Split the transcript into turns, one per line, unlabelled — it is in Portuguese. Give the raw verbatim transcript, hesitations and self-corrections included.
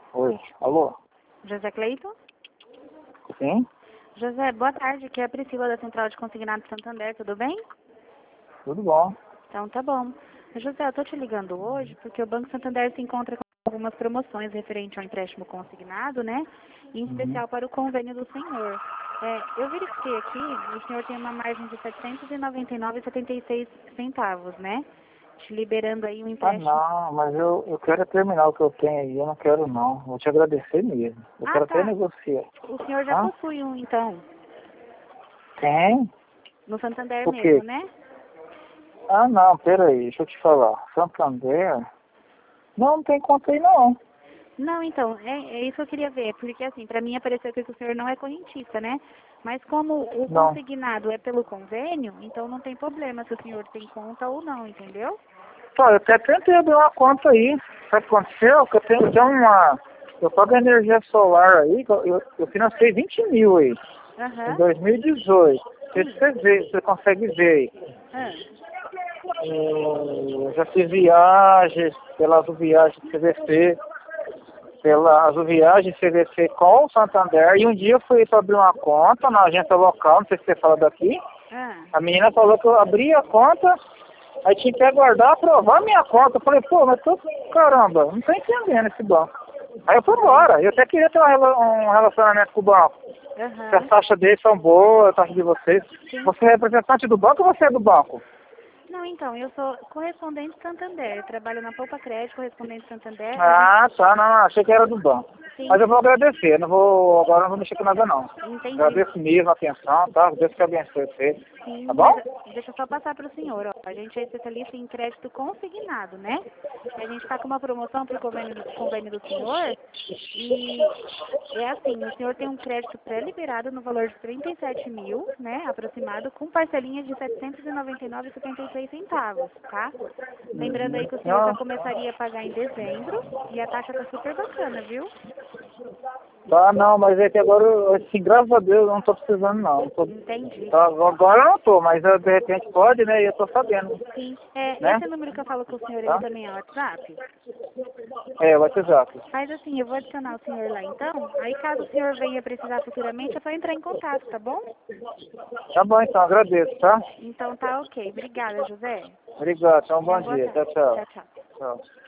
Oi, alô?
José Cleiton?
Sim?
José, boa tarde. Aqui é a Priscila da Central de Consignado de Santander, tudo bem?
Tudo bom.
Então tá bom. José, eu tô te ligando hoje porque o Banco Santander se encontra com algumas promoções referente ao empréstimo consignado, né? Em
Uhum.
especial para o convênio do senhor. É, eu verifiquei aqui, o senhor tem uma margem de setecentos e noventa e nove reais e setenta e seis centavos, né? Te liberando aí um
Ah,
empréstimo.
não, mas eu, eu quero terminar o que eu tenho aí, eu não quero não. Vou te agradecer mesmo. Eu
Ah,
quero até
tá.
negociar.
O senhor já
Hã?
possui um, então,
Tem?
no Santander
O quê?
mesmo, né?
Ah, não, peraí, deixa eu te falar. Santander? Não, não tem conta aí não.
Não, então, é, é isso que eu queria ver, porque assim, para mim apareceu que o senhor não é correntista, né? Mas como o
Não.
consignado é pelo convênio, então não tem problema se o senhor tem conta ou não, entendeu?
Só, eu até tentei abrir uma conta aí. Sabe o que aconteceu? Que eu tenho, eu tenho uma... Eu pago energia solar aí, que eu, eu, eu financei vinte mil aí, em
Aham,
dois mil e dezoito. Não sei se
sim.
você vê, você consegue ver aí.
Ah,
Eu já fiz viagens pela Azul Viagem C V C, pela Azul Viagem C V C com o Santander, e um dia eu fui para abrir uma conta na agência local, não sei se você fala daqui.
ah.
A menina falou que eu abri a conta, aí tinha que aguardar aprovar a minha conta. Eu falei, pô, mas tô, caramba, não tô entendendo esse banco. Aí eu fui embora, eu até queria ter uma rela- um relacionamento com o banco. Se as
Aham,
taxas deles são boas, a taxa de vocês.
sim.
Você é representante do banco ou você é do banco?
Não, então, eu sou correspondente Santander, eu trabalho na Poupa Crédito, correspondente Santander, a gente,
Ah, tá, não, não, achei que era do banco.
sim,
Mas eu vou agradecer, não vou, agora não vou mexer com nada não.
entendi.
Agradeço mesmo a atenção, tá? Deus que abençoe você. Tá
Sim, mas
bom?
deixa eu só passar para o senhor. Ó. A gente é especialista em crédito consignado, né? A gente está com uma promoção para o convênio, do- convênio do senhor e é assim, o senhor tem um crédito pré-liberado no valor de trinta e sete mil, né, aproximado, com parcelinha de setecentos e noventa e nove reais e setenta e seis centavos, tá? Lembrando aí
Uhum.
que o senhor só
Não,
começaria a pagar em dezembro e a taxa tá super bacana, viu?
tá, não, mas é que agora, eu, assim, graças a Deus, eu não tô precisando não. Eu tô-
Entendi.
tá, agora eu não tô, mas eu, de repente pode, né? E eu tô sabendo,
Sim. É,
né?
esse número que eu falo com o senhor, ele
Tá?
também é WhatsApp?
É, o WhatsApp.
Faz assim, eu vou adicionar o senhor lá então. Aí caso o senhor venha precisar futuramente, é só entrar em contato, tá bom?
Tá bom então, agradeço, tá?
Então tá ok. Obrigada, José.
Obrigado, então
Tenha
bom
uma boa
dia.
tarde.
Tchau, tchau.
Tchau, tchau.
Tchau.